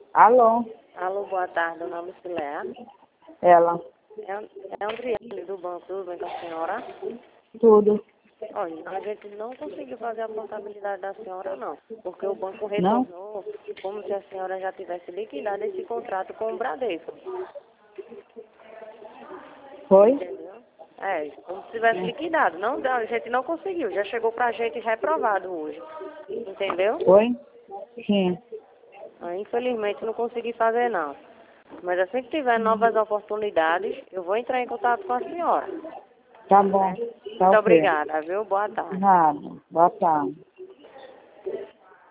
Alô? Alô, boa tarde, dona Lucilé. Ela? É Andriane do banco, tudo bem com a senhora? Tudo. Olha, a gente não conseguiu fazer a portabilidade da senhora, não. Porque o banco Não? retornou como se a senhora já tivesse liquidado esse contrato com o Bradesco. Foi? Entendeu? É, como se tivesse liquidado. Não, a gente não conseguiu. Já chegou pra gente reprovado hoje. Entendeu? Foi? Sim. Infelizmente não consegui fazer, não. Mas assim que tiver novas oportunidades, eu vou entrar em contato com a senhora. Tá bom. Tá Muito ok. obrigada, viu? Boa tarde. Nada. Boa tarde.